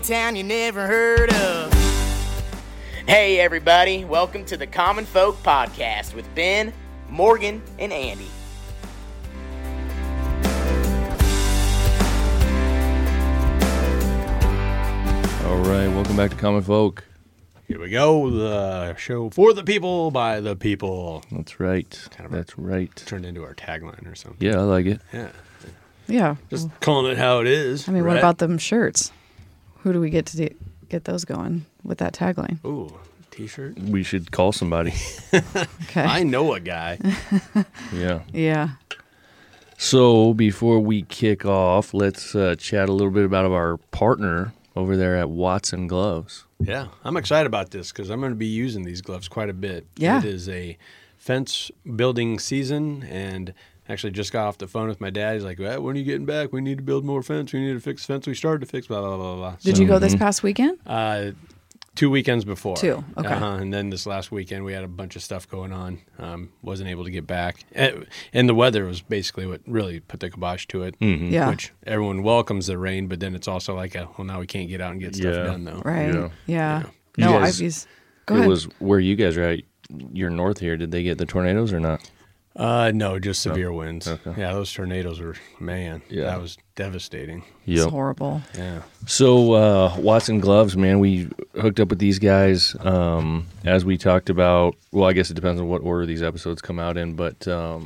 town you never heard of. Hey everybody, welcome to the Common Folk Podcast with Ben, Morgan, and Andy. All right, welcome back to Common Folk. Here we go, the show for the people, by the people. That's right. That's right. Turned into our tagline or something. Yeah, I like it. Yeah. Just calling it how it is. I mean, right? what about them shirts? Who do we get to get those going with that tagline? Ooh, T-shirt? We should call somebody. Okay. I know a guy. Yeah. Yeah. So before we kick off, let's chat a little bit about our partner over there at Watson Gloves. Yeah, I'm excited about this because I'm going to be using these gloves quite a bit. Yeah. It is a fence building season, and actually just got off the phone with my dad. He's like, well, when are you getting back? We need to build more fence. We need to fix the fence we started to fix, blah, blah, blah, blah. Did you go this past weekend? 2 weekends before. Two, okay. And then this last weekend we had a bunch of stuff going on. Wasn't able to get back. And the weather was basically what really put the kibosh to it. Mm-hmm. Yeah. Which everyone welcomes the rain, but then it's also like, well, now we can't get out and get stuff done, though. Right. Yeah. Yeah. You No, guys- Go it ahead. was where you guys are at. You're north here. Did they get the tornadoes or not? No, just severe winds. Okay. Yeah, those tornadoes were, man, Yeah. that was devastating. It's Yep. horrible. Yeah. So Watson Gloves, man, we hooked up with these guys as we talked about. Well, I guess it depends on what order these episodes come out in, but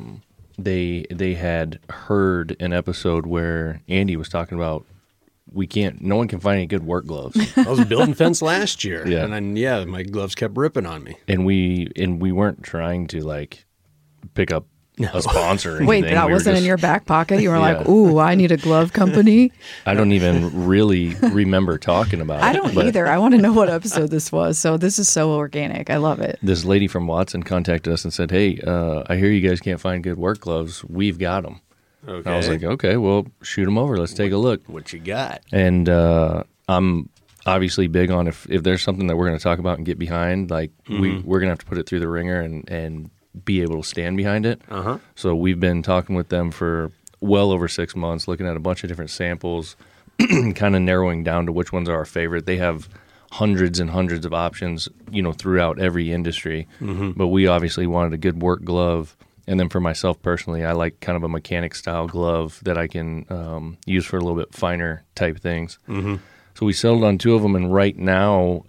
they had heard an episode where Andy was talking about no one can find any good work gloves. I was building fence last year. Yeah. And then, my gloves kept ripping on me. and we weren't trying to like pick up a sponsor or Wait, anything. that We were wasn't in just- your back pocket? You were Yeah. like, ooh, I need a glove company? I don't even really remember talking about it. I don't but either. I want to know what episode this was. So this is so organic. I love it. This lady from Watson contacted us and said, hey, I hear you guys can't find good work gloves. We've got them. Okay. I was like, okay, well, shoot them over. Let's take a look. What you got? And I'm obviously big on if there's something that we're going to talk about and get behind, like we're going to have to put it through the ringer and be able to stand behind it. Uh-huh. So we've been talking with them for well over 6 months, looking at a bunch of different samples, kind of narrowing down to which ones are our favorite. They have hundreds and hundreds of options, throughout every industry. Mm-hmm. But we obviously wanted a good work glove. And then for myself personally, I like kind of a mechanic style glove that I can use for a little bit finer type things. Mm-hmm. So we settled on two of them, and right now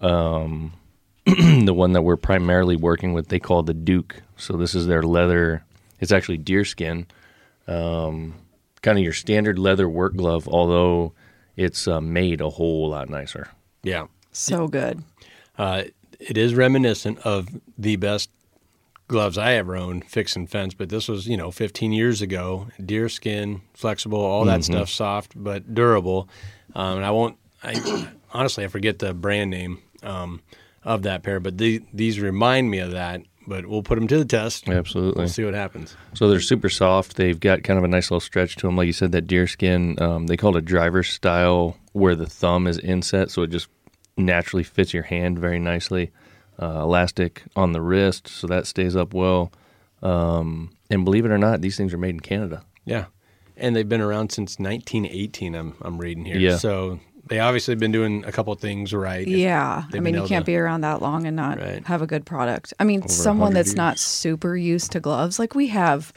the one that we're primarily working with, they call the Duke. So this is their leather. It's actually deerskin, kind of your standard leather work glove, although it's made a whole lot nicer. Yeah. So good. It is reminiscent of the best gloves I ever owned, fixing fence, but this was, 15 years ago. Deerskin, flexible, all that stuff, soft but durable. And honestly, I forget the brand name of that pair, but these remind me of that. But we'll put them to the test. Absolutely. We'll see what happens. So they're super soft. They've got kind of a nice little stretch to them. Like you said, that deerskin, they call it a driver's style where the thumb is inset, so it just naturally fits your hand very nicely. Elastic on the wrist, so that stays up well. And believe it or not, these things are made in Canada. Yeah. And they've been around since 1918, I'm reading here. Yeah. So they obviously have been doing a couple of things right. Yeah. They've I mean, been you able can't to- be around that long and not Right. have a good product. I mean, Over someone 100 that's not super used to gloves, like we have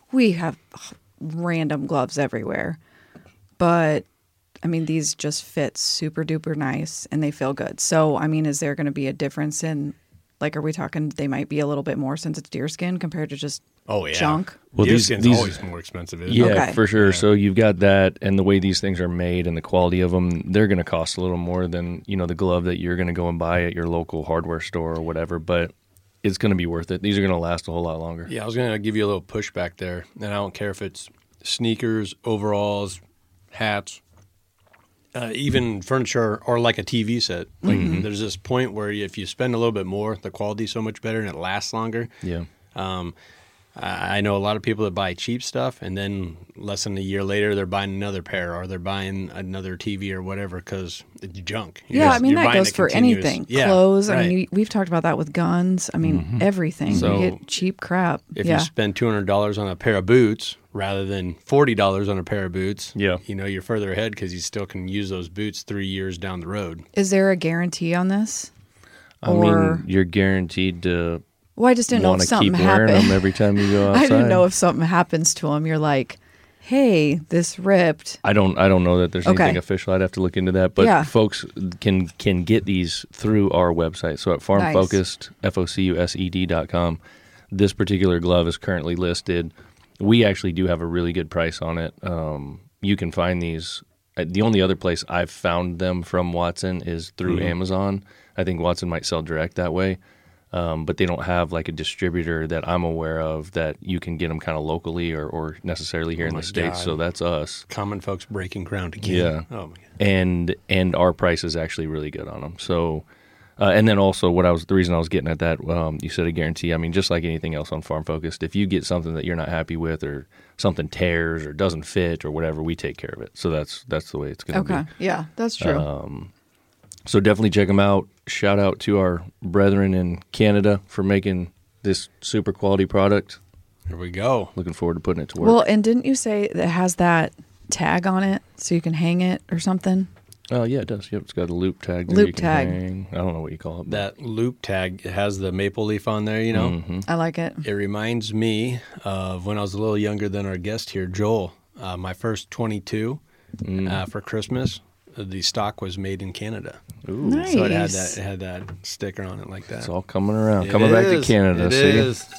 random gloves everywhere. But I mean, these just fit super duper nice and they feel good. So, I mean, is there going to be a difference in, like, are we talking they might be a little bit more since it's deerskin compared to just junk? Well, Deerskin's these- always more expensive, isn't Yeah, it? Okay. for sure. So you've got that, and the way these things are made and the quality of them, they're going to cost a little more than, the glove that you're going to go and buy at your local hardware store or whatever, but it's going to be worth it. These are going to last a whole lot longer. Yeah, I was going to give you a little pushback there, and I don't care if it's sneakers, overalls, hats, even furniture or like a TV set. Like there's this point where if you spend a little bit more, the quality's so much better and it lasts longer. Yeah. I know a lot of people that buy cheap stuff, and then less than a year later, they're buying another pair or they're buying another TV or whatever because it's junk. Yeah, I mean, that buying goes a for continuous- anything. Yeah, Clothes. right. I mean, we've talked about that with guns. I mean, everything. So, you get cheap crap. if yeah. you spend $200 on a pair of boots rather than $40 on a pair of boots, Yeah. you're further ahead because you still can use those boots 3 years down the road. Is there a guarantee on this? I mean, you're guaranteed to Well, I just didn't know want if to keep something wearing happened. them every time you go outside. I didn't know if something happens to them. You're like, hey, this ripped. I don't know that there's Okay. anything official. I'd have to look into that. But Yeah. folks can get these through our website. So at FarmFocused, FOCUSED.com, this particular glove is currently listed. We actually do have a really good price on it. You can find these. The only other place I've found them from Watson is through Amazon. I think Watson might sell direct that way. But they don't have like a distributor that I'm aware of that you can get them kind of locally or necessarily here in the States. God. So that's us. Common folks breaking ground again. Yeah. Oh, my God. And our price is actually really good on them. So, and then also the reason I was getting at that, you said a guarantee. I mean, just like anything else on Farm Focused, if you get something that you're not happy with or something tears or doesn't fit or whatever, we take care of it. So that's the way it's going to Okay. be. Yeah, that's true. So definitely check them out. Shout out to our brethren in Canada for making this super quality product. Here we go. Looking forward to putting it to work. Well, and didn't you say that it has that tag on it so you can hang it or something? Oh, yeah, it does. Yep, it's got a loop tag there. Loop you can tag. hang. I don't know what you call it. but- That loop tag has the maple leaf on there, you know. I like it. It reminds me of when I was a little younger than our guest here, Joel. My first 22 for Christmas. The stock was made in Canada, Ooh, Nice. so it had that sticker on it like that. it's all coming around. It Coming back to is. Canada. It see? is.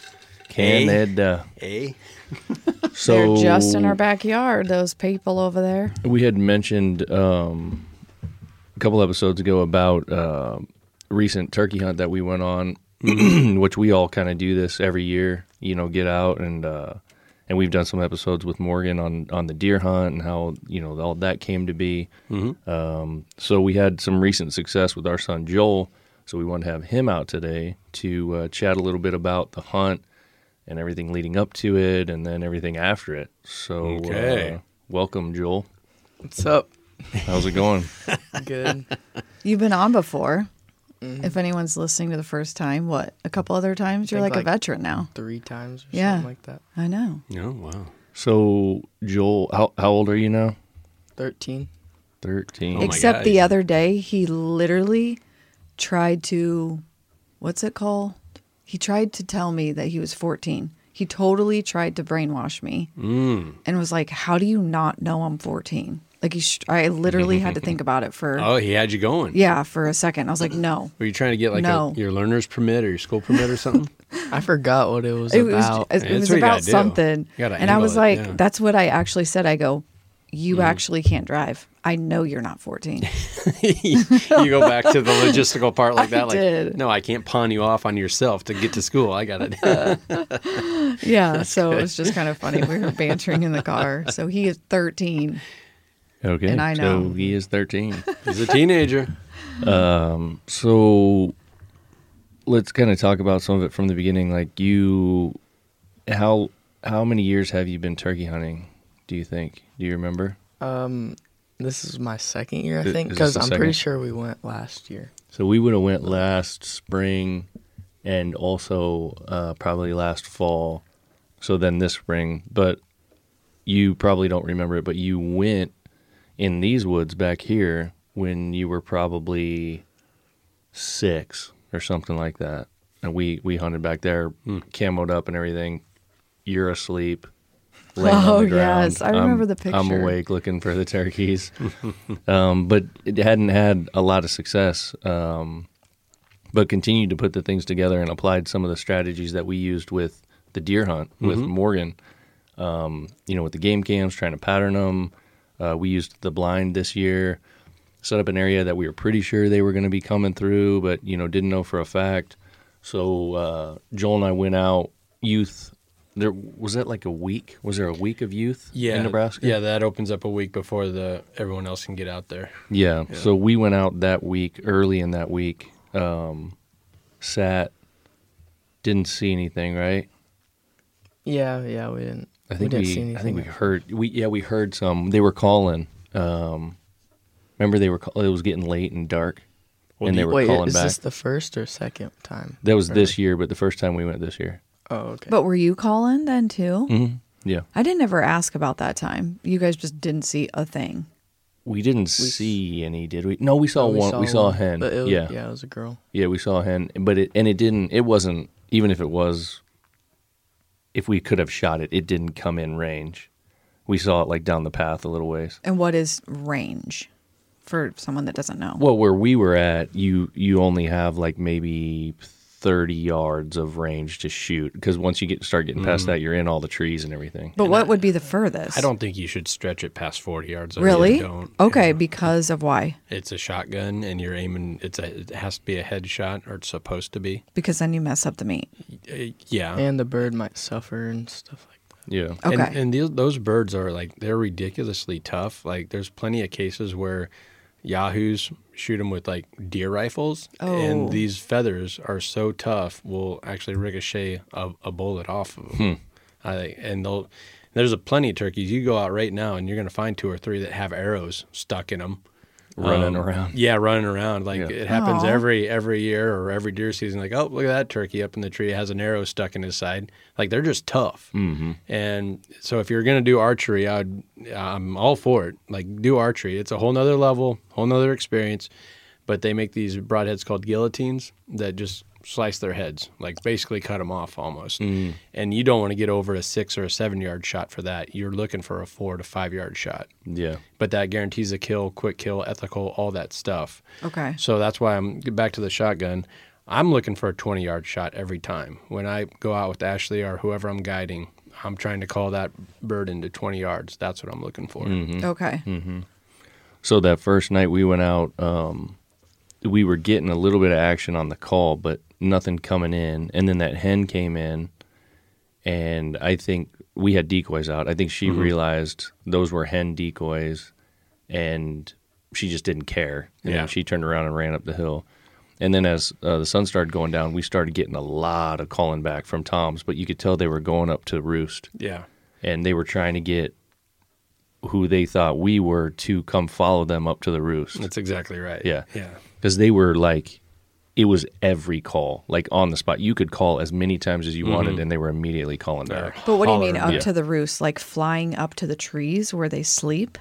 Canada. Eh? So They're just in our backyard, those people over there. we had mentioned a couple episodes ago about recent turkey hunt that we went on, which we all kind of do this every year. Get out and we've done some episodes with Morgan on the deer hunt and how all that came to be. So we had some recent success with our son Joel. So we wanted to have him out today to chat a little bit about the hunt and everything leading up to it, and then everything after it. So Okay. welcome, Joel. What's up? How's it going? Good. You've been on before. If anyone's listening to the first time, a couple other times? You're think like a like- veteran now. 3 times or Yeah. something like that. I know. Oh, wow. So Joel, how old are you now? 13. 13. Oh my Except God. the other day, he literally tried to, what's it called? He tried to tell me that he was 14. He totally tried to brainwash me and was like, how do you not know I'm 14? Like, I literally had to think about it for, Oh, he had you going. for a second. I was like, no. Were you trying to get like No. your learner's permit or your school permit or something? I forgot what it was It was, about. it That's was what you about gotta do. something. You gotta And I handle was it, like, yeah. that's what I actually said. I go, you actually can't drive. I know you're not 14. You go back to the logistical part like that. I Like, did. no, I can't pawn you off on yourself to get to school. I got it. Yeah. So it was just kind of funny. We were bantering in the car. So he is 13. Okay. And I know. So he is 13. He's a teenager. So let's kind of talk about some of it from the beginning. Like how many years have you been turkey hunting, do you think? Do you remember? This is my second year, I Is think, this because the I'm second? pretty sure we went last year. So we would have went last spring and also probably last fall. So then this spring. But you probably don't remember it, but you went in these woods back here when you were probably 6 or something like that. And we hunted back there, camoed up and everything. You're asleep. Laying on Oh, the ground. yes. I remember the I'm picture. awake looking for the turkeys. But it hadn't had a lot of success. But continued to put the things together and applied some of the strategies that we used with the deer hunt with Morgan. With the game cams, trying to pattern them. We used the blind this year, set up an area that we were pretty sure they were going to be coming through, but, didn't know for a fact. So Joel and I went out, youth. Was that like a week? Was there a week of youth in Nebraska? Yeah, that opens up a week before everyone else can get out there. Yeah. So we went out that week, early in that week, sat, didn't see anything, right? Yeah, we didn't. I think didn't see anything. I think we heard. We heard some. They were calling. Remember, it was getting late and dark, and they were Wait, calling is back. this the first or second time? That was Or- this year, but the first time we went this year. Oh, okay. But were you calling then too? Mm-hmm. Yeah, I didn't ever ask about that time. You guys just didn't see a thing. we didn't see any, did we? No, we saw one. We saw a hen. But it was, yeah, it was a girl. yeah, we saw a hen, but it didn't. It wasn't. Even if it was, if we could have shot it, it didn't come in range. We saw it like down the path a little ways. And what is range for someone that doesn't know? Well, where we were at, you only have like maybe 30 yards of range to shoot, because once you start getting past that, you're in all the trees and everything. But what would be the furthest? I don't think you should stretch it past 40 yards. I Really? don't. Okay, because of why? It's a shotgun, and you're aiming. It has to be a headshot, or it's supposed to be. Because then you mess up the meat. Yeah. And the bird might suffer and stuff like that. Yeah. Okay. And those birds are they're ridiculously tough. Like there's plenty of cases where yahoos shoot them with like deer rifles, Oh. and these feathers are so tough will actually ricochet a bullet off of them. There's plenty of turkeys. You go out right now and you're going to find 2 or 3 that have arrows stuck in them. Running around. Yeah, running around. Like Yeah. it happens Aw. every year or every deer season. Like, oh, look at that turkey up in the tree. It has an arrow stuck in his side. Like they're just tough. Mm-hmm. And so if you're going to do archery, I'm all for it. Like do archery. It's a whole nother level, whole nother experience. But they make these broadheads called guillotines that just slice their heads, like basically cut them off almost. Mm. And you don't want to get over a 6 or a 7 yard shot for that. You're looking for a 4 to 5 yard shot. Yeah. But that guarantees a kill, quick kill, ethical, all that stuff. Okay. So that's why I'm back to the shotgun. I'm looking for a 20-yard shot every time. When I go out with Ashley or whoever I'm guiding, I'm trying to call that bird into 20 yards. That's what I'm looking for. Mm-hmm. Okay. So that first night we went out, we were getting a little bit of action on the call, but nothing coming in. And then that hen came in, and I think we had decoys out. I think she realized those were hen decoys, and she just didn't care. And Yeah. then she turned around and ran up the hill. And then as the sun started going down, we started getting a lot of calling back from toms, but you could tell they were going up to roost, Yeah. and they were trying to get who they thought we were to come follow them up to the roost. That's exactly right. Yeah. Yeah. Because they were like, it was every call, like on the spot. You could call as many times as you wanted, and they were immediately calling back. But what do you mean Holler. up Yeah. to the roost? Like flying up to the trees where they sleep?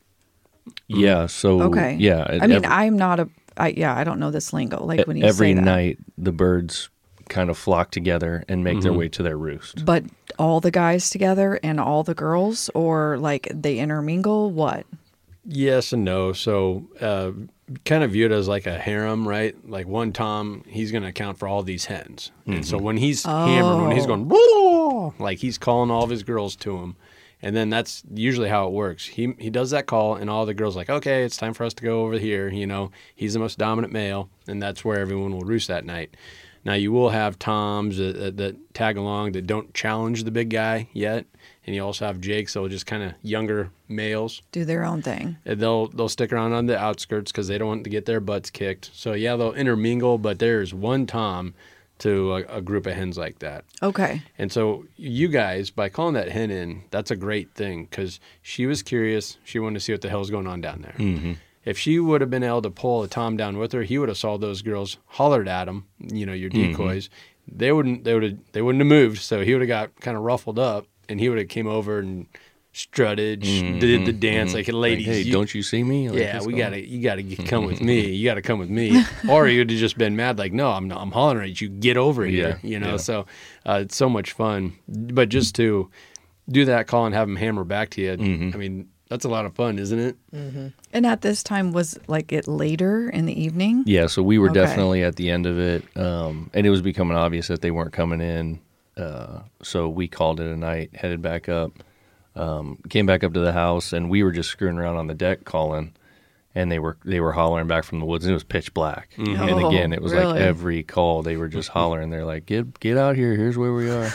Yeah, so Okay. yeah. I mean, I'm not I don't know this lingo. Like when you every say that. night the birds kind of flock together and make their way to their roost. But all the guys together and all the girls, or like they intermingle? What? Yes and no. So kind of view it as like a harem, right? Like one tom, he's going to account for all these hens. And so when he's hammered, when he's going, "Blah," like he's calling all of his girls to him. And then that's usually how it works. He does that call, and all the girls are like, okay, it's time for us to go over here. You know, he's the most dominant male, and that's where everyone will roost that night. Now, you will have toms that tag along that don't challenge the big guy yet, and you also have jakes that will just kind of younger males. Do their own thing. And they'll stick around on the outskirts because they don't want to get their butts kicked. So, yeah, they'll intermingle, but there's one tom to a group of hens like that. Okay. And so you guys, by calling that hen in, that's a great thing because she was curious. She wanted to see what the hell's going on down there. Mm-hmm. If she would have been able to pull a tom down with her, he would have saw those girls, hollered at him, your decoys. They wouldn't have moved, so he would have got kind of ruffled up, and he would have came over and strutted, did the dance like, ladies. Like, hey, don't you see me? Like, Yeah, let's you go. gotta come with me. You gotta come with me. Or he would have just been mad, like, no, I'm hollering at you. Get over here. Yeah. So it's so much fun. But just to do that call and have him hammer back to you, I mean, that's a lot of fun, isn't it? And at this time, was like it later in the evening? Yeah, so we were Okay. definitely at the end of it, and it was becoming obvious that they weren't coming in. So we called it a night, headed back up, came back up to the house, and we were just screwing around on the deck calling, and they were hollering back from the woods, and it was pitch black. And Oh, again, it was really? like every call they were just hollering. They're like, "Get out here! Here's where we are."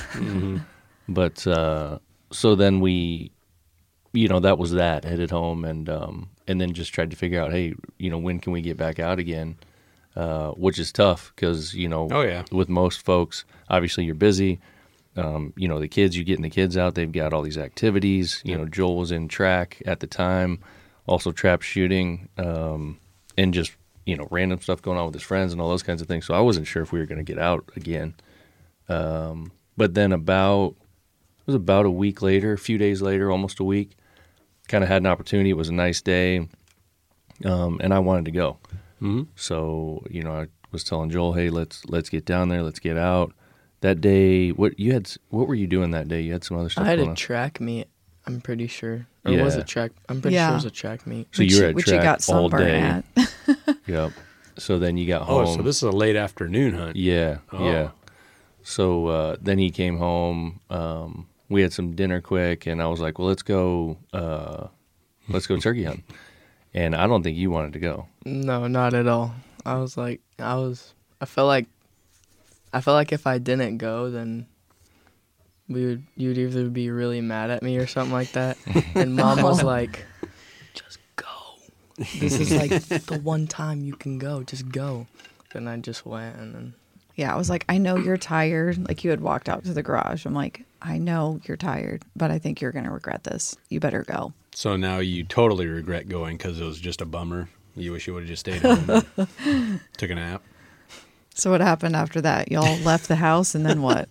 But so then we, that was that. Headed home and then just tried to figure out, hey, when can we get back out again? Which is tough because Oh, yeah. with most folks, obviously you're busy. you know, the kids, you getting the kids out, they've got all these activities. You know, Joel was in track at the time, also trap shooting, and just, you know, random stuff going on with his friends and all those kinds of things. So I wasn't sure if we were going to get out again. But then it was about a week later, a few days later, almost a week, kind of had an opportunity. It was a nice day, and I wanted to go. Mm-hmm. So, you know, I was telling Joel, hey, let's get down there, let's get out. That day, what were you doing that day? You had some other stuff I had going a on. track meet, I'm pretty sure. Or Yeah. was it track? I'm pretty sure it was a track meet. So you were at which you track got all sunburn day. at. Yep. So then you got home. Oh, so this is a late afternoon hunt. Yeah, Oh. yeah. So then he came home. We had some dinner quick, and I was like, "Well, let's go turkey hunting." And I don't think you wanted to go. No, not at all. I felt like if I didn't go, then you'd either be really mad at me or something like that. And Mom was like, just go. This is like the one time you can go. Just go. Then I just went, and then Yeah, I was like, I know you're tired. Like you had walked out to the garage. I'm like, I know you're tired, but I think you're going to regret this. You better go. So now you totally regret going because it was just a bummer. You wish you would have just stayed home and took a nap. So what happened after that? Y'all left the house and then what?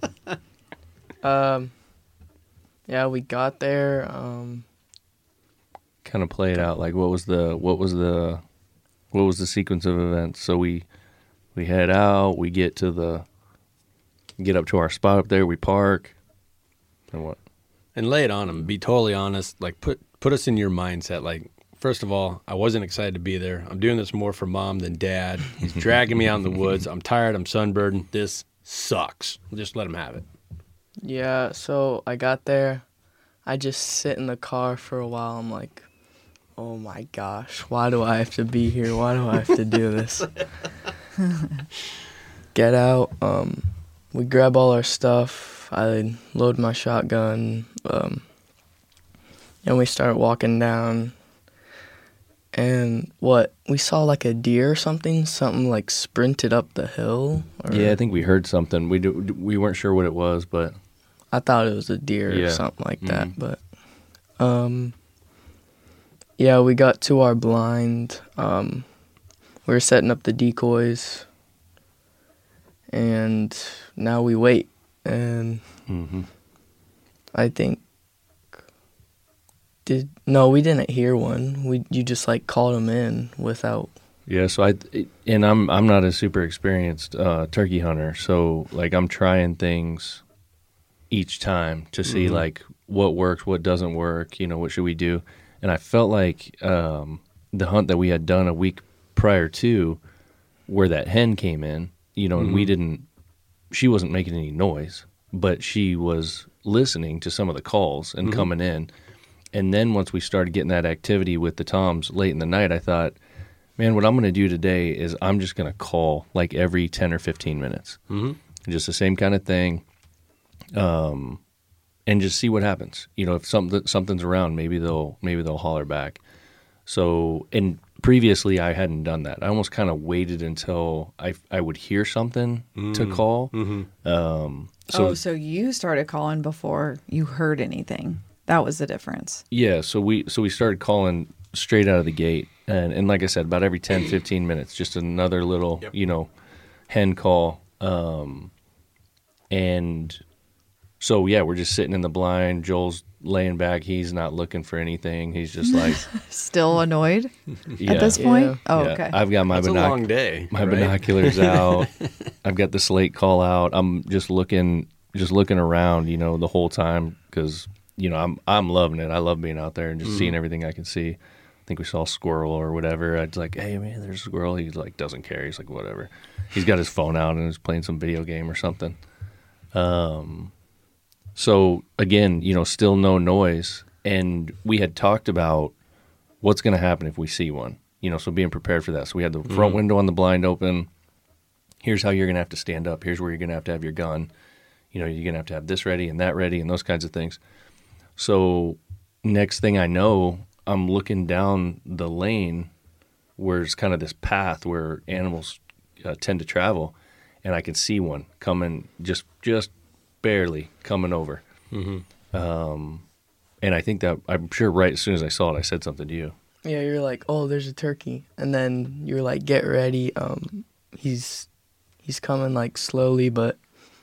yeah, we got there. Kind of play it out. Like, what was the sequence of events? So we head out. We get up to our spot up there. We park. And what? And lay it on them. Be totally honest. Like put us in your mindset. Like, first of all, I wasn't excited to be there. I'm doing this more for Mom than Dad. He's dragging me out in the woods. I'm tired. I'm sunburned. This sucks. Just let him have it. Yeah, so I got there. I just sit in the car for a while. I'm like, oh my gosh, why do I have to be here? Why do I have to do this? Get out. We grab all our stuff. I load my shotgun. And we start walking down. And we saw like a deer or something like sprinted up the hill. Yeah, I think we heard something. We weren't sure what it was, but I thought it was a deer Yeah. or something like that, but yeah, we got to our blind. We were setting up the decoys, and now we wait. And I think we didn't hear one. You just like called them in without. yeah. So I'm not a super experienced turkey hunter, so like I'm trying things each time to see like what works, what doesn't work, you know, what should we do. And I felt like the hunt that we had done a week prior to, where that hen came in, you know, and she wasn't making any noise, but she was listening to some of the calls and coming in. And then once we started getting that activity with the toms late in the night, I thought, man, what I'm going to do today is I'm just going to call like every 10 or 15 minutes. Just the same kind of thing. And just see what happens. You know, if something's around, maybe they'll holler back. So, and previously I hadn't done that. I almost kind of waited until I would hear something to call. So you started calling before you heard anything. That was the difference. Yeah, so we started calling straight out of the gate. And like I said, about every 10, 15 minutes, just another little, you know, hen call. And so, yeah, we're just sitting in the blind. Joel's laying back. He's not looking for anything. He's just like... Still annoyed yeah. at this point? Yeah. Oh, Yeah. okay. I've got my It's a long day. my right? binoculars out. I've got the slate call out. I'm just looking around, you know, the whole time because, you know, I'm loving it. I love being out there and just seeing everything I can see. I think we saw a squirrel or whatever. I'd like, hey man, there's a squirrel. He's like, doesn't care. He's like, whatever. He's got his phone out and is playing some video game or something. So again, you know, still no noise. And we had talked about what's going to happen if we see one, you know, so being prepared for that. So we had the front window on the blind open. Here's how you're going to have to stand up. Here's where you're going to have your gun. You know, you're going to have this ready and that ready and those kinds of things. So next thing I know, I'm looking down the lane where it's kind of this path where animals tend to travel, and I can see one coming just barely coming over. And I think that, I'm sure right as soon as I saw it, I said something to you. Yeah, you're like, oh, there's a turkey, and then you're like, get ready. He's coming like slowly, but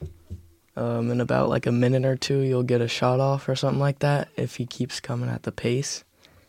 in about like a minute or two, you'll get a shot off or something like that if he keeps coming at the pace.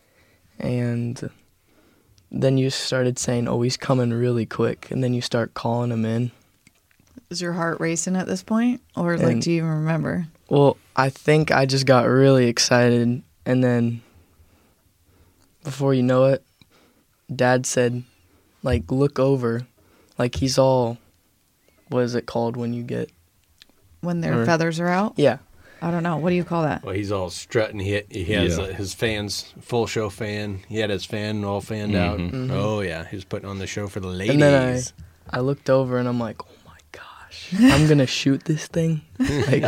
And then you started saying, oh, he's coming really quick, and then you start calling him in. Is your heart racing at this point, or like, And- do you even remember? Well, I think I just got really excited, and then before you know it, Dad said, like, look over, like he's all, what is it called when you get, When their Or- feathers are out? yeah, I don't know. What do you call that? Well, he's all strutting. He has Yeah. his fans, full show fan. He had his fan all fanned out. Mhm. Oh, yeah. He was putting on the show for the ladies. And then I looked over and I'm like, oh my gosh, I'm going to shoot this thing. Like,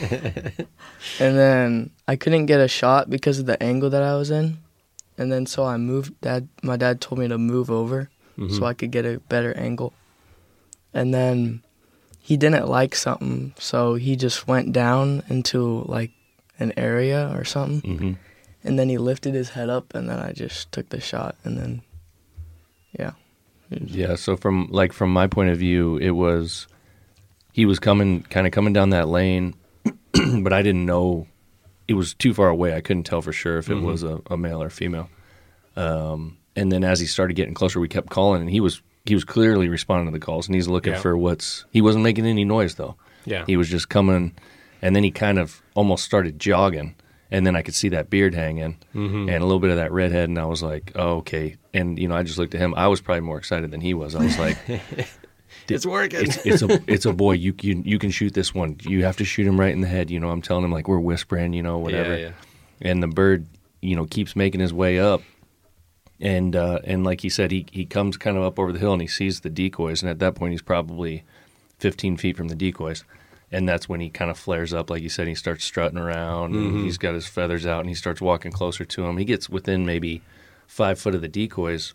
and then I couldn't get a shot because of the angle that I was in. And then so I moved, my dad told me to move over so I could get a better angle. And then he didn't like something, so he just went down into like an area or something. Mm-hmm. And then he lifted his head up, and then I just took the shot, and then, yeah. Yeah, so from my point of view, it was, he was coming down that lane, but I didn't know, it was too far away. I couldn't tell for sure if it was a male or female. And then as he started getting closer, we kept calling, and he was clearly responding to the calls, and he's looking for he wasn't making any noise though. Yeah. He was just coming, and then he kind of almost started jogging, and then I could see that beard hanging and a little bit of that redhead, and I was like, oh, okay. And, I just looked at him. I was probably more excited than he was. I was like, It's working. it's a boy. You can shoot this one. You have to shoot him right in the head. I'm telling him, like, we're whispering, whatever. Yeah. And the bird, keeps making his way up. And like he said, he comes kind of up over the hill and he sees the decoys. And at that point, he's probably 15 feet from the decoys. And that's when he kind of flares up, like you said. He starts strutting around. And he's got his feathers out, and he starts walking closer to him. He gets within maybe 5 foot of the decoys,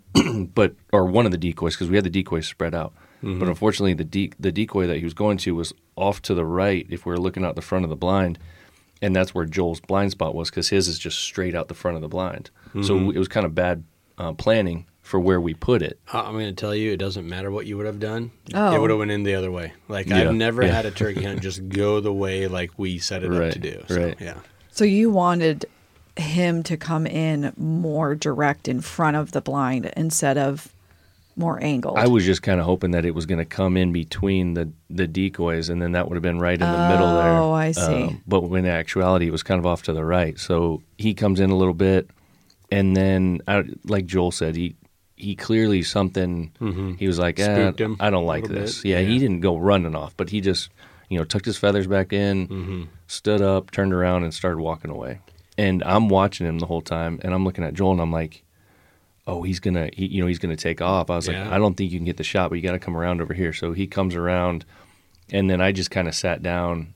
or one of the decoys, because we had the decoys spread out. But unfortunately, the decoy that he was going to was off to the right if we were looking out the front of the blind. And that's where Joel's blind spot was, because his is just straight out the front of the blind. So it was kind of bad planning for where we put it. I'm going to tell you, it doesn't matter what you would have done. Oh. It would have went in the other way. Like, Yeah. I've never Yeah. had a turkey hunt just go the way like we set it up Right, to do. So, right. yeah. So you wanted him to come in more direct in front of the blind instead of more angled. I was just kind of hoping that it was going to come in between the decoys, and then that would have been right in the middle there. Oh, I see. But in actuality, it was kind of off to the right. So he comes in a little bit, and then, like Joel said, he clearly something, he was like, Spooked him I don't a like little this. bit. Yeah, Yeah. he didn't go running off, but he just, tucked his feathers back in, stood up, turned around, and started walking away. And I'm watching him the whole time, and I'm looking at Joel, and I'm like, oh, he's gonna take off. I was like, Yeah. I don't think you can get the shot, but you got to come around over here. So he comes around, and then I just kind of sat down.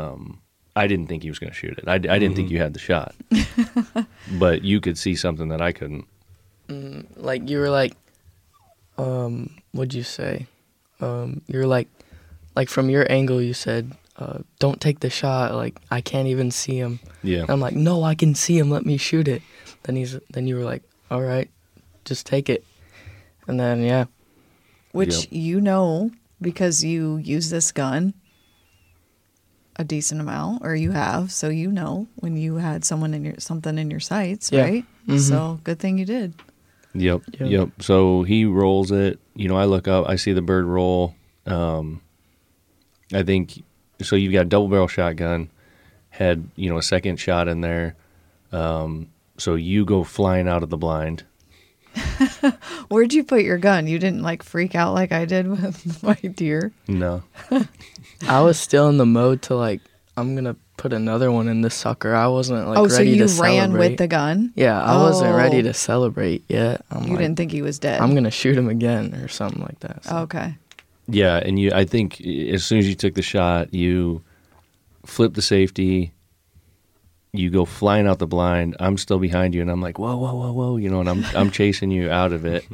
I didn't think he was going to shoot it. I didn't think you had the shot, but you could see something that I couldn't. Like, you were like, what'd you say? You're like from your angle, you said, don't take the shot. Like, I can't even see him. Yeah, And I'm like, no, I can see him. Let me shoot it. Then you were like, all right, just take it. And then, yeah. Which because you use this gun a decent amount, or you have, so when you had something in your sights, Yeah. right? So good thing you did. Yep. So he rolls it. I look up. I see the bird roll. I think so. You've got a double barrel shotgun. Had a second shot in there. So you go flying out of the blind. Where'd you put your gun? You didn't like freak out like I did with my deer. No. I was still in the mode to like, I'm going to put another one in this sucker. I wasn't like ready so you to ran celebrate. with the gun? Yeah, I wasn't ready Oh. to celebrate yet. You didn't think he was dead? I'm going to shoot him again or something like that. So. Okay. Yeah, and I think as soon as you took the shot, you flip the safety. You go flying out the blind. I'm still behind you, and I'm like, whoa, whoa, whoa, whoa, and I'm chasing you out of it.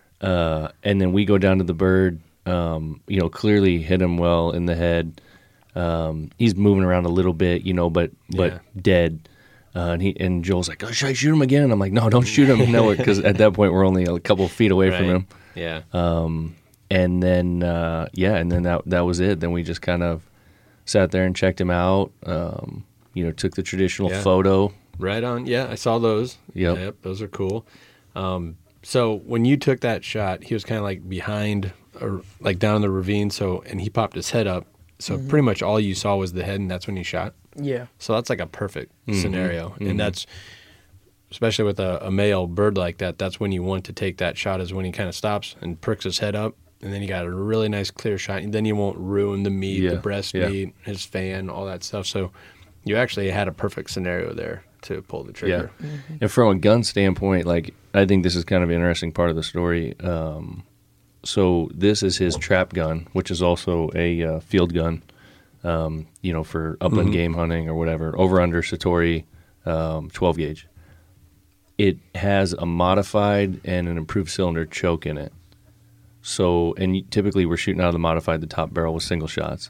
And then we go down to the bird. Clearly hit him well in the head. He's moving around a little bit, but Yeah. dead. And Joel's like, "Oh, should I shoot him again?" And I'm like, "No, don't shoot him." No, because at that point we're only a couple feet away from him. Yeah. And then that was it. Then we just kind of sat there and checked him out. Took the traditional Yeah. photo. Right on. Yeah, I saw those. Yep. Those are cool. So when you took that shot, he was kind of like behind or like down in the ravine. And he popped his head up. So pretty much all you saw was the head, and that's when you shot. Yeah. So that's like a perfect scenario. And that's, especially with a male bird like that, that's when you want to take that shot, is when he kind of stops and pricks his head up. And then you got a really nice clear shot. And then you won't ruin the meat, the breast meat, his fan, all that stuff. So you actually had a perfect scenario there to pull the trigger. Yeah. And from a gun standpoint, like, I think this is kind of an interesting part of the story. So this is his trap gun, which is also a field gun, for upland game hunting or whatever, over under Satori 12 gauge. It has a modified and an improved cylinder choke in it. So, and typically we're shooting out of the modified, the top barrel with single shots.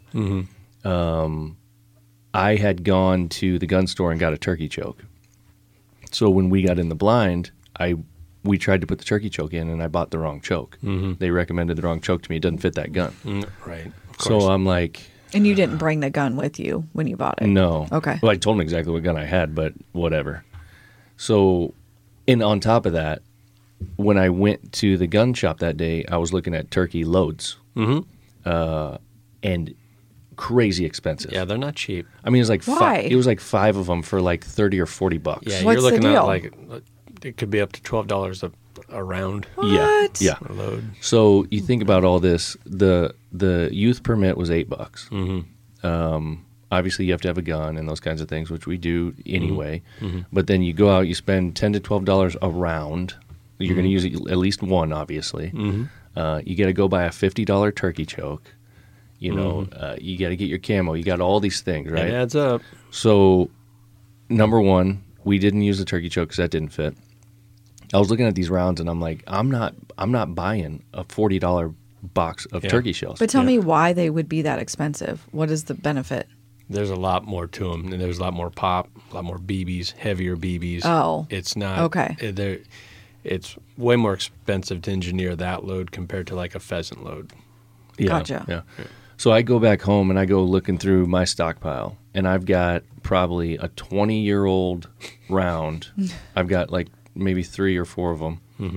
I had gone to the gun store and got a turkey choke. So when we got in the blind, we tried to put the turkey choke in, and I bought the wrong choke. They recommended the wrong choke to me. It doesn't fit that gun. Right. Of So course. I'm like, And you didn't bring the gun with you when you bought it? no. Okay. Well, I told him exactly what gun I had, but whatever. So, and on top of that, when I went to the gun shop that day, I was looking at turkey loads. And crazy expensive. Yeah, they're not cheap. I mean, it was like Why? it was like 5 of them for like $30 or $40. Yeah, What's you're looking the at deal? like, it could be up to $12 a round What? Yeah. a load. So you think about all this. The youth permit was $8. Obviously, you have to have a gun and those kinds of things, which we do anyway. But then you go out, you spend $10 to $12 a round. You're going to use at least one, obviously. You got to go buy a $50 turkey choke. You got to get your camo. You got all these things, right? It adds up. So, number one, we didn't use the turkey choke because that didn't fit. I was looking at these rounds and I'm like, I'm not buying a $40 box of turkey shells. But tell me why they would be that expensive. What is the benefit? There's a lot more to them, and there's a lot more pop, a lot more BBs, heavier BBs. Oh. It's not Okay. It's way more expensive to engineer that load compared to like a pheasant load. Yeah, Gotcha. Yeah. So I go back home and I go looking through my stockpile, and I've got probably a 20-year-old round. I've got like maybe 3 or 4 of them,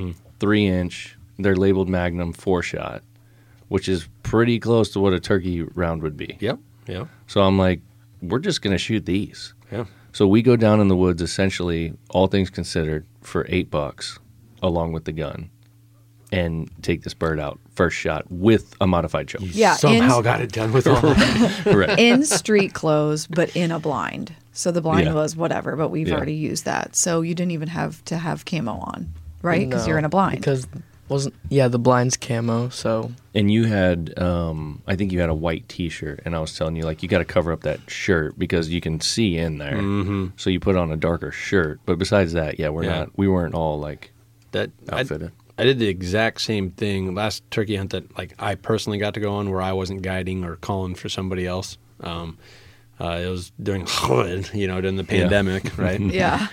3-inch. They're labeled Magnum 4-shot, which is pretty close to what a turkey round would be. Yep. So I'm like, we're just going to shoot these. Yeah. So we go down in the woods, essentially, all things considered, for $8 along with the gun, and take this bird out first shot with a modified choke. Yeah, Somehow got it done with all that. Correct. In street clothes, but in a blind. So the blind Yeah. was whatever, but we've Yeah. already used that. So you didn't even have to have camo on, right? Because No, you're in a blind. Because the blind's camo, so And you had, I think you had a white T-shirt, and I was telling you, like, you got to cover up that shirt because you can see in there. So you put on a darker shirt. But besides that, we weren't all like That outfitted. I did the exact same thing last turkey hunt that like I personally got to go on, where I wasn't guiding or calling for somebody else. It was during during the pandemic, right? Yeah.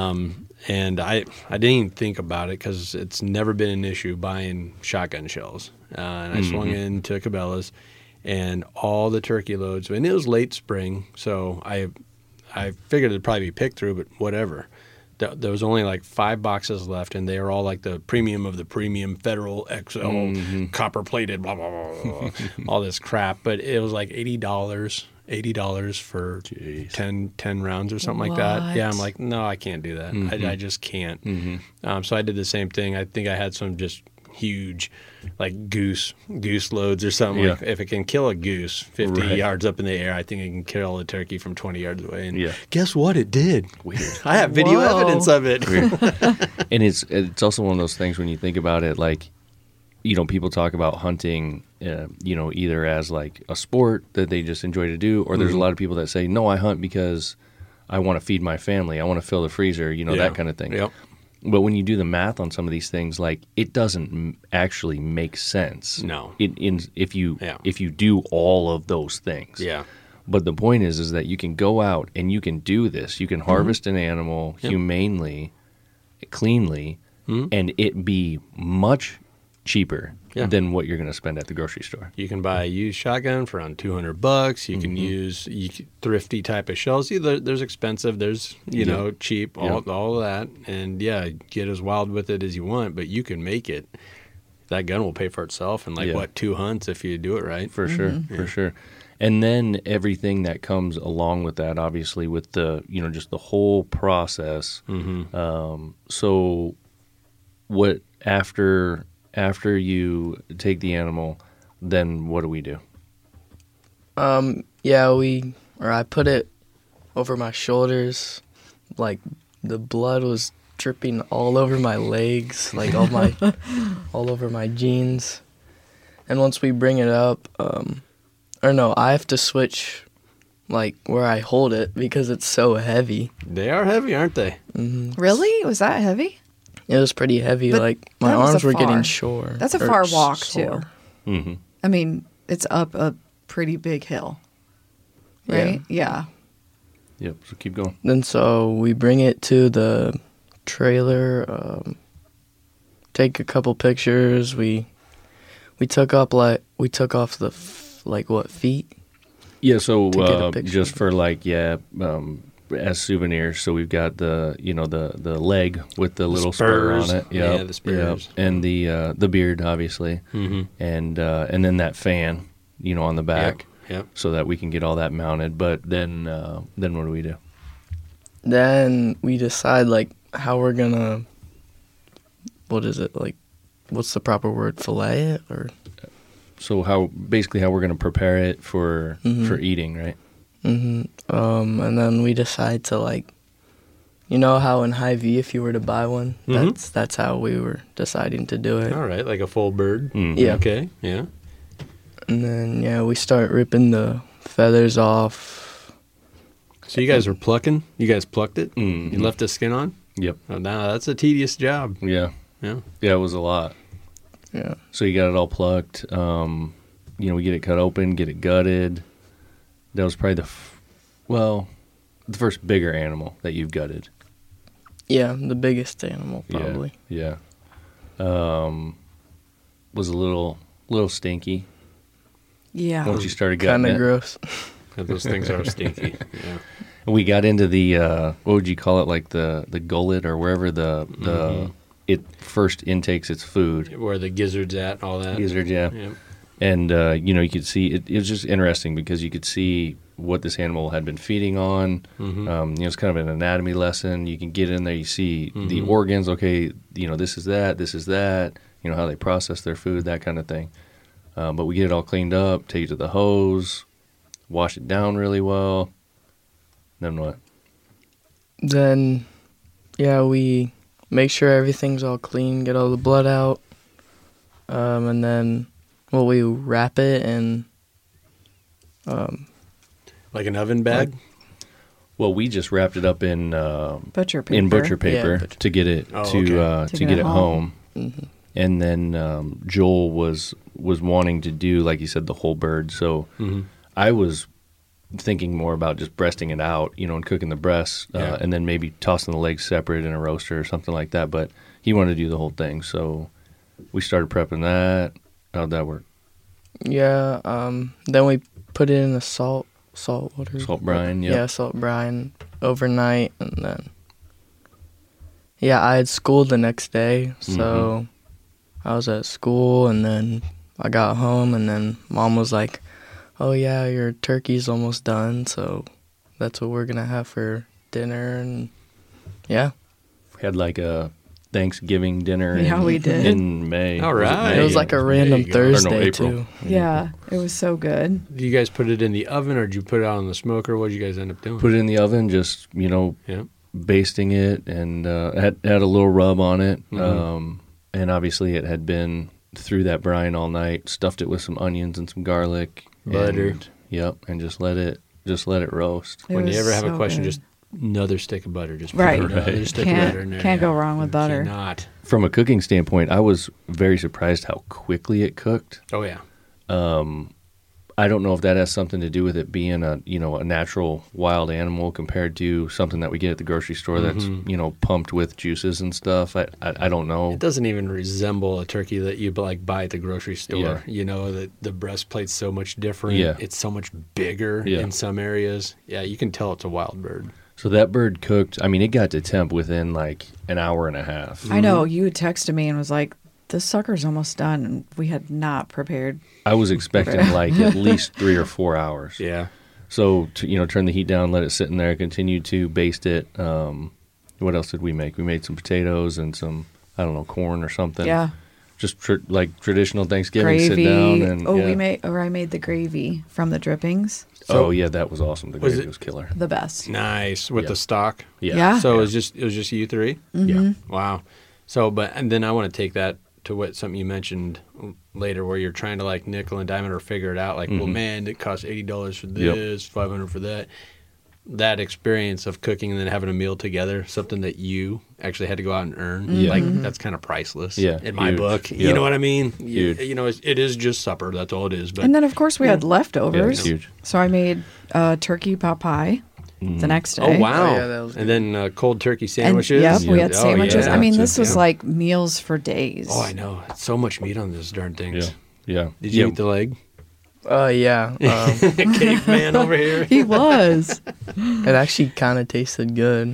And I didn't even think about it because it's never been an issue buying shotgun shells. And I swung into Cabela's, and all the turkey loads, and it was late spring, so I figured it'd probably be picked through, but whatever. There was only like 5 boxes left, and they were all like the premium of the premium Federal XL copper plated, blah, blah, blah, blah, all this crap. But it was like $80 for 10 rounds or something like that. Yeah, I'm like, no, I can't do that. I just can't. So I did the same thing. I think I had some just huge like goose loads or something. Yeah. Like, if it can kill a goose 50 Right. yards up in the air, I think it can kill a turkey from 20 yards away. And Yeah. guess what? It did. Weird. I have video Whoa. evidence of it. And it's also one of those things when you think about it, like, people talk about hunting, either as like a sport that they just enjoy to do, or there's a lot of people that say, no, I hunt because I want to feed my family. I want to fill the freezer, that kind of thing. Yep. But when you do the math on some of these things, like, it doesn't actually make sense. No. If you Yeah. do all of those things. Yeah. But the point is that you can go out and you can do this. You can harvest an animal humanely, cleanly, and it be much cheaper than what you're going to spend at the grocery store. You can buy a used shotgun for around $200. You can use thrifty type of shells. There's expensive. There's know cheap. All of that, and get as wild with it as you want. But you can make it. That gun will pay for itself in 2 hunts if you do it right. For sure. And then everything that comes along with that, obviously, with the just the whole process. So, what after you take the animal, then what do we do? I put it over my shoulders, like the blood was dripping all over my legs, like all over my jeans. And once we bring it up, I have to switch like where I hold it because it's so heavy. They are heavy, aren't they? Really? Was that heavy? It was pretty heavy. But like my arms were getting sore. That's a far walk sore. too. Mm-hmm. I mean, it's up a pretty big hill, right? Yeah. Yep. So keep going. Then so we bring it to the trailer, take a couple pictures. We took off the feet. Yeah. So to get a picture. just for as souvenirs. So we've got the the leg with the little spur on it. Yeah, the spurs. And the beard, obviously, and then that fan, on the back. Yep. So that we can get all that mounted. But then what do we do? Then we decide how we're gonna. What is it like? What's the proper word? Fillet it or? So how we're gonna prepare it for eating, right? And then we decide to how in Hy-Vee if you were to buy one, that's how we were deciding to do it. All right, like a full bird. Yeah. Okay. Yeah. And then we start ripping the feathers off. So you guys were plucking? You guys plucked it? You left the skin on? Yep. Oh, now that's a tedious job. Yeah. Yeah. Yeah, it was a lot. Yeah. So you got it all plucked. We get it cut open, get it gutted. That was probably the first bigger animal that you've gutted. Yeah, the biggest animal probably. Yeah. Was a little stinky. Yeah. Once you started gutting Kind it. of gross. Those things are stinky. Yeah. We got into the what would you call it, like the gullet or wherever the it first intakes its food. Where the gizzard's at, all that. Gizzard, yeah. Yep. And you could see it was just interesting because you could see what this animal had been feeding on. It's kind of an anatomy lesson. You can get in there, you see the organs. Okay, this is that. How they process their food, that kind of thing. But we get it all cleaned up, take it to the hose, wash it down really well. Then what? Then, we make sure everything's all clean, get all the blood out, and then, we wrap it in... like an oven bag? Well, we just wrapped it up in butcher paper. Yeah, to get it to get it home. And then Joel was wanting to do, like you said, the whole bird. So I was thinking more about just breasting it out, and cooking the breasts, and then maybe tossing the legs separate in a roaster or something like that. But he wanted to do the whole thing, so we started prepping that. How'd that work? Yeah. Then we put it in the salt water. Salt brine. Yep. Yeah, salt brine overnight, and then. Yeah, I had school the next day, so I was at school, and then I got home, and then Mom was like, "Oh yeah, your turkey's almost done, so that's what we're gonna have for dinner." And yeah, We had like a Thanksgiving dinner. We did. In May. All right. it was like a random Thursday April. too. Yeah, it was so good. Do you guys put it in the oven or did you put it out on the smoker? What did you guys end up doing? Put it in the oven, just basting it, and had a little rub on it. And obviously it had been through that brine all night. Stuffed it with some onions and some garlic, butter. And just let it roast. It When you was ever have a so question, good. just another stick of butter. Just Right. put another stick of butter in there. Can't go wrong with butter. Cannot. From a cooking standpoint, I was very surprised how quickly it cooked. Oh yeah. I don't know if that has something to do with it being a natural wild animal compared to something that we get at the grocery store that's pumped with juices and stuff. I don't know. It doesn't even resemble a turkey that you like buy at the grocery store. Yeah. The breastplate's so much different. Yeah. It's so much bigger in some areas. Yeah, you can tell it's a wild bird. So that bird cooked. I mean, it got to temp within like an hour and a half. I know. You had texted me and was like, this sucker's almost done. And we had not prepared. I was expecting like at least 3 or 4 hours. Yeah. So turn the heat down, let it sit in there, continue to baste it. What else did we make? We made some potatoes and some, I don't know, corn or something. Yeah. Just like traditional Thanksgiving. Gravy. Sit down and I made the gravy from the drippings. Oh yeah, that was awesome. The Was gravy it- was killer. The best. Nice. With Yeah. the stock. Yeah. So it was just you three? Yeah. Wow. So, and then I want to take that to something you mentioned later, where you're trying to like nickel and dime it or figure it out. Like, well, man, it costs $80 for this, $500 for that. That experience of cooking and then having a meal together, something that you actually had to go out and earn, like that's kind of priceless. Yeah, in my huge. book, Yeah. you know what I mean. Huge. It is just supper. That's all it is. But And then, of course, we had leftovers. it's huge. So I made turkey pot pie the next day. oh wow! Oh, yeah, that was and then cold turkey And sandwiches. yep, we Yeah. had Oh, sandwiches. yeah. I mean, this was Yeah. like meals for days. Oh, I know. It's so much meat on those darn things. Yeah. Did you eat the leg? Yeah. Caveman over here. He was. It actually kind of tasted good.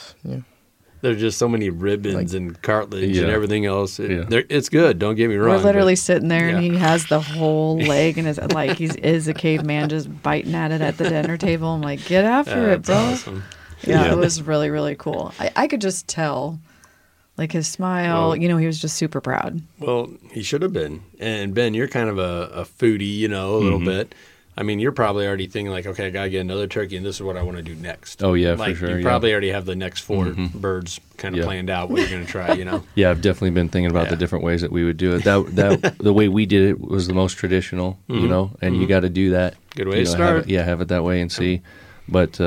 There's just so many ribbons and cartilage and Yeah. everything else. Yeah. It's good. Don't get me wrong. We're literally but- sitting there, and yeah. he has the whole leg, and is like is a caveman just biting at it at the dinner table. I'm like, get after it, That's bro. awesome. Yeah, Yeah. it was really, really cool. I could just tell, like his smile. Well- he was just super proud. Well, he should have been. And Ben, you're kind of a foodie, a little bit. I mean, you're probably already thinking like, okay, I gotta get another turkey, and this is what I want to do next. Oh, yeah, for like, sure, You yeah. probably already have the next 4 birds kind of Yeah. planned out what you're gonna try. Yeah, I've definitely been thinking about Yeah. the different ways that we would do it. That the way we did it was the most traditional, and you got to do that. Good way to have start. have it that way and see. But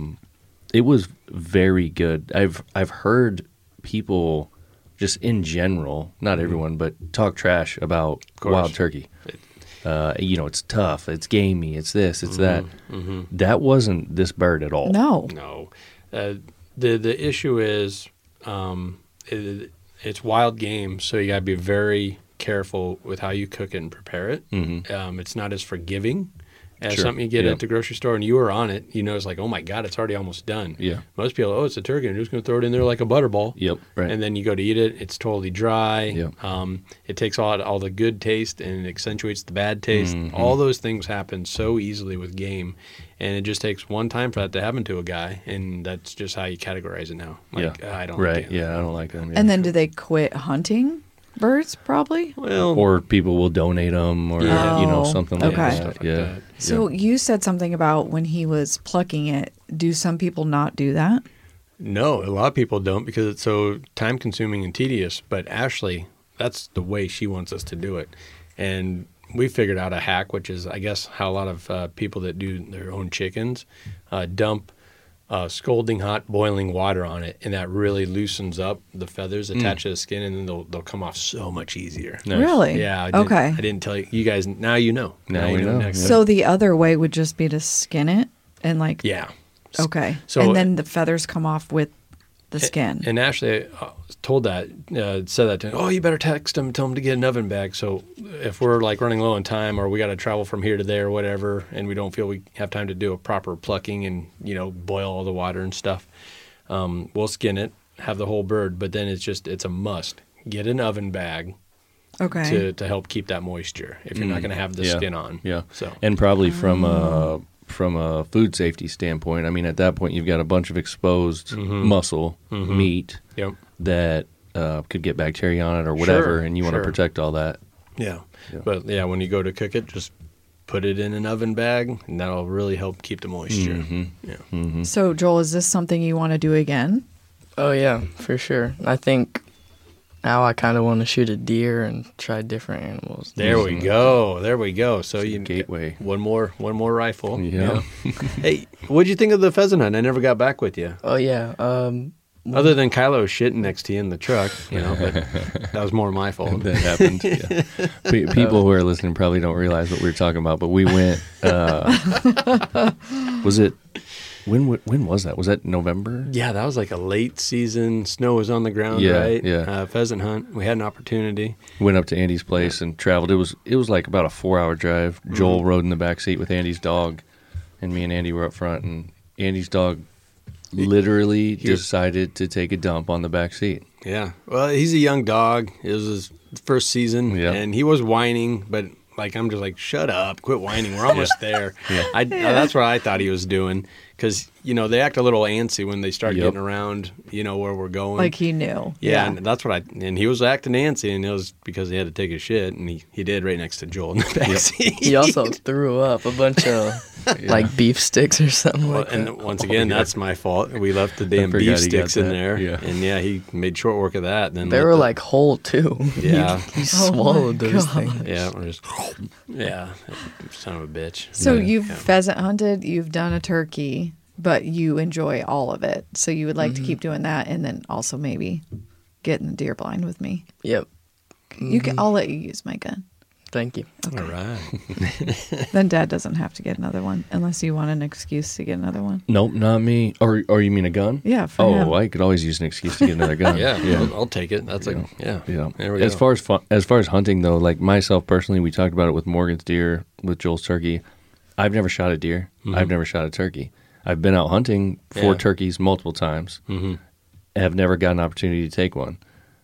it was very good. I've heard people just in general, not everyone, but talk trash about course. wild turkey. It's tough, it's gamey, it's this, it's that. That wasn't this bird at all. No, No, the issue is it's wild game, so you got to be very careful with how you cook it and prepare it. It's not as forgiving as Sure, something you get yeah. at the grocery store, and you were on it. It's like, oh my god, it's already almost done. Yeah. Most people, oh, it's a turkey, I'm just going to throw it in there like a butterball. Yep, right. And then you go to eat it, it's totally dry. Yep. It takes all the good taste and it accentuates the bad taste. All those things happen so easily with game, and it just takes one time for that to happen to a guy, and that's just how you categorize it now. Like, Yeah. I don't Right, like it. yeah, I don't like them. Yeah. and then do they quit hunting birds? Probably. Well, or people will donate them, or Yeah. something like Okay. that. stuff like yeah. that. So you said something about when he was plucking it. Do some people not do that? no, a lot of people don't because it's so time consuming and tedious. But Ashley, that's the way she wants us to do it. And we figured out a hack, which is, I guess, how a lot of people that do their own chickens dump scalding hot boiling water on it, and that really loosens up the feathers attached to the skin, and then they'll come off so much easier. Nice. Really? Yeah. Okay. I didn't tell you. You guys, now you know. Now we you know. next. So the other way would just be to skin it and like. Yeah. Okay. So- and then the feathers come off with the skin. And Ashley said that to me. Oh, you better text him, tell him to get an oven bag. So if we're like running low on time, or we got to travel from here to there, or whatever, and we don't feel we have time to do a proper plucking and boil all the water and stuff, we'll skin it, have the whole bird. But then it's a must. Get an oven bag Okay. to help keep that moisture if you're not going to have the Yeah. skin on. Yeah. So And probably from a food safety standpoint, I mean, at that point, you've got a bunch of exposed muscle, meat yep. that could get bacteria on it or whatever, Sure, and you want sure. to protect all that. Yeah. Yeah. But yeah, when you go to cook it, just put it in an oven bag, and that'll really help keep the moisture. Yeah. So Joel, is this something you want to do again? Oh yeah, for sure. I think now I kind of want to shoot a deer and try different animals. There we go. There we go. So you Gateway. one more rifle. Yeah. Hey, what'd you think of the pheasant hunt? I never got back with you. Oh yeah. Other than Kylo shitting next to you in the truck, but that was more my fault. That happened. Yeah. People who are listening probably don't realize what we were talking about, but we went. Was it? When was that? Was that November? Yeah, that was like a late season. Snow was on the ground, Yeah, right? yeah. Pheasant hunt. We had an opportunity. Went up to Andy's place and traveled. It was like about a 4-hour drive. Joel rode in the back seat with Andy's dog, and me and Andy were up front. And Andy's dog literally decided to take a dump on the back seat. Yeah. Well, he's a young dog. It was his first season, Yeah. and he was whining, but I'm just like, shut up, quit whining. We're almost there. Yeah. That's what I thought he was doing. Because, they act a little antsy when they start Yep. getting around, where we're going. Like he knew. Yeah, and that's what and he was acting antsy, and it was because he had to take a shit, and he did right next to Joel in the backseat. He also threw up a bunch of like beef sticks or something Well, like that. and once again, that's my fault. We left the damn forgot beef he got sticks in that. there, Yeah. and he made short work of that. Then They let were the- like whole too. Yeah. He swallowed those God. things. yeah, we're just son of a bitch. So Yeah. you've pheasant hunted, you've done a turkey, but you enjoy all of it. So you would like to keep doing that, and then also maybe get in the deer blind with me. Yep. You can. I'll let you use my gun. Thank you. All right. Then Dad doesn't have to get another one unless you want an excuse to get another one. Nope, not me. Or you mean a gun? Yeah, for him. I could always use an excuse to get another gun. Yeah, yeah. I'll take it. That's like Yeah. There we As go. far as hunting though, like myself personally, we talked about it with Morgan's deer, with Joel's turkey. I've never shot a deer. I've never shot a turkey. I've been out hunting for Yeah. turkeys multiple times. Have never got an opportunity to take one.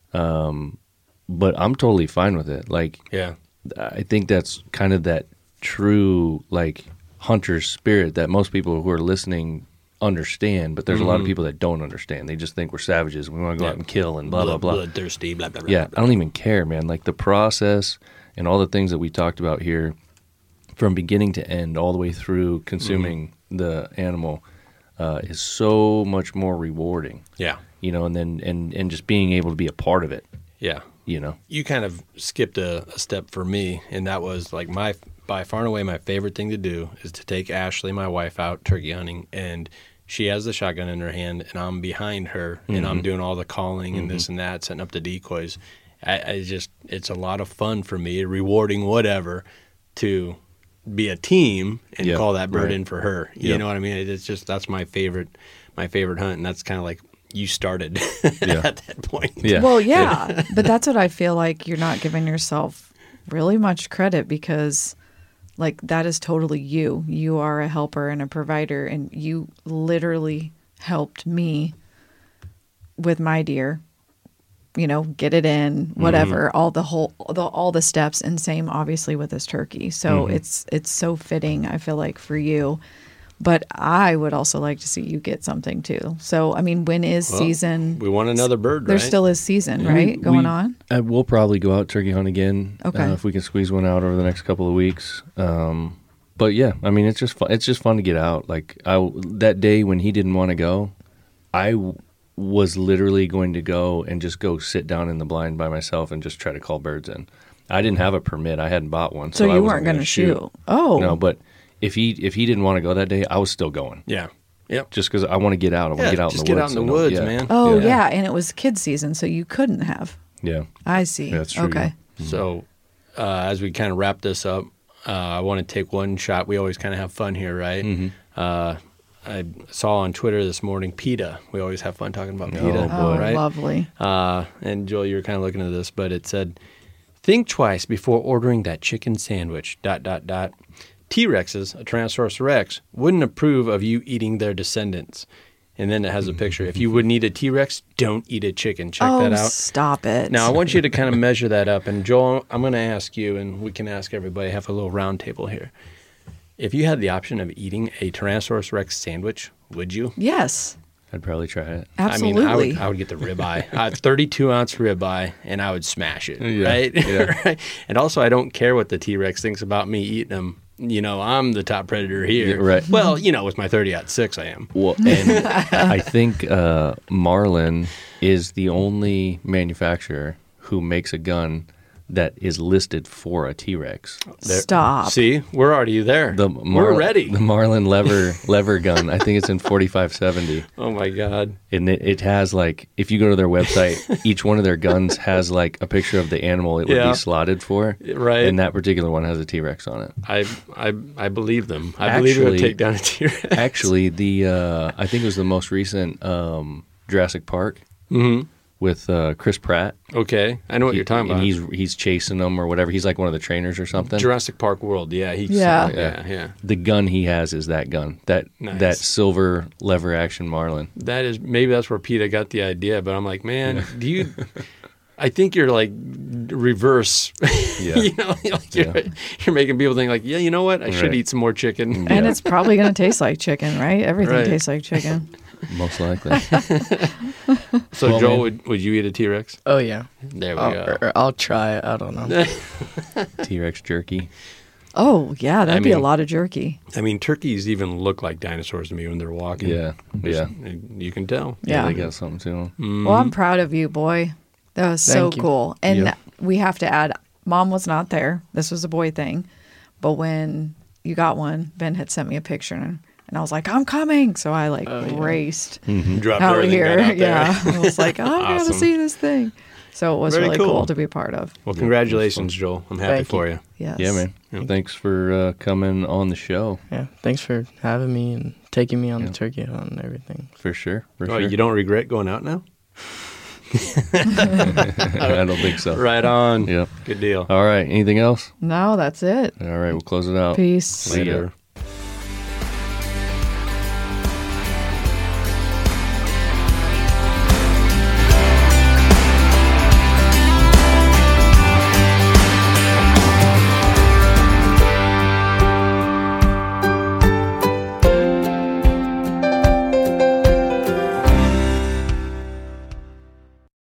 But I'm totally fine with it. Like, Yeah. I think that's kind of that true like hunter's spirit that most people who are listening understand, but there's a lot of people that don't understand. They just think we're savages. We want to go out and kill and blah, blah, blah. Bloodthirsty, blah, blah, blah. Yeah, blah, I don't even care, man. Like the process and all the things that we talked about here from beginning to end, all the way through consuming the animal is so much more rewarding, Yeah. and then and just being able to be a part of it, Yeah. You kind of skipped a step for me, and that was like by far and away my favorite thing to do is to take Ashley, my wife, out turkey hunting, and she has the shotgun in her hand, and I'm behind her, and I'm doing all the calling and this and that, setting up the decoys. It's a lot of fun for me, rewarding whatever, to be a team and Yep, call that bird right. in for her. You Yep. know what I mean? It's just that's my favorite hunt, and that's kind of like you started Yeah. at that point. Yeah. Well, yeah, but that's what I feel like you're not giving yourself really much credit because, like, that is totally you. You are a helper and a provider, and you literally helped me with my deer. Get it in, whatever, all the steps, and same obviously with this turkey. So it's so fitting, I feel like, for you. But I would also like to see you get something too. So, I mean, when is Well, season? We want another bird, There right? still is season, right? Going on? We'll probably go out turkey hunt again. Okay. If we can squeeze one out over the next couple of weeks. But yeah, I mean, it's just fun. It's just fun to get out. Like that day when he didn't want to go, I was literally going to go and just go sit down in the blind by myself and just try to call birds in. I didn't have a permit. I hadn't bought one. So I you wasn't weren't going to gonna shoot. Oh. No, but if he didn't want to go that day, I was still going. Yeah. Yep. Just because I want to get out. I want to get out just in the get woods. out in the woods, yeah. man. Oh, Yeah. yeah. And it was kid season, so you couldn't have. Yeah. I see. Yeah, that's true, Okay. So, as we kind of wrap this up, I want to take one shot. We always kind of have fun here, right? I saw on Twitter this morning PETA. We always have fun talking about PETA, Oh, right? lovely. And Joel, you were kind of looking at this, but it said, "Think twice before ordering that chicken sandwich. ... T-Rexes, a Tyrannosaurus Rex, wouldn't approve of you eating their descendants." And then it has a picture. If you wouldn't eat a T-Rex, don't eat a chicken. Check Oh, that out. stop it. Now, I want you to kind of measure that up. And Joel, I'm going to ask you, and we can ask everybody, have a little round table here. If you had the option of eating a Tyrannosaurus Rex sandwich, would you? Yes, I'd probably try it. absolutely. I mean, I would get the ribeye, 32-ounce ribeye, and I would smash it, right? Yeah. Right? And also, I don't care what the T-Rex thinks about me eating them. I'm the top predator here. Yeah, right. Well, with my 30-06, I am. Well, and I think Marlin is the only manufacturer who makes a gun that is listed for a T-Rex. Stop. See, we're already there. We're ready. The Marlin lever gun. I think it's in 4570. Oh my God. And it has like, if you go to their website, each one of their guns has like a picture of the animal it would Yeah. be slotted for. Right. And that particular one has a T-Rex on it. I believe them. I believe it would take down a T-Rex. Actually, I think it was the most recent Jurassic Park with Chris Pratt. Okay, I know what you're talking about. And he's chasing them or whatever. He's like one of the trainers or something. Jurassic Park World. Yeah. Yeah. The gun he has is that gun. That silver lever action Marlin. That is, maybe that's where PETA got the idea, but I'm like, man, I think you're like reverse. Yeah. Like you're making people think like, yeah, you know what? I should eat some more chicken. And it's probably going to taste like chicken, right? Everything Right. tastes like chicken. Most likely. So Well, Joel, man. would you eat a T-Rex? Oh yeah. There we go. Or I'll try it. I don't know. T-Rex jerky. Oh, yeah, that'd I be a mean- lot of jerky. I mean, turkeys even look like dinosaurs to me when they're walking. Yeah. Yeah. You can tell. Yeah. They got something to them. Well, I'm proud of you, boy. That was so Thank you. cool. And Yep. we have to add, Mom was not there. This was a boy thing. But when you got one, Ben had sent me a picture and I was like, I'm coming. So I raced Dropped out everything, here. got out there. Yeah. I was like, oh, I gotta Awesome. see this thing. So it was Very really cool. cool to be a part of. Well, congratulations, Joel. I'm happy Thank for you. you. Yes. Yeah, man. Thanks for coming on the show. Yeah. Thanks for having me and taking me on the turkey hunt and everything. For sure. For Oh, sure. you don't regret going out now? I don't think so. Right on. Yep. Good deal. All right. Anything else? No, that's it. All right. We'll close it out. Peace. See ya. Later.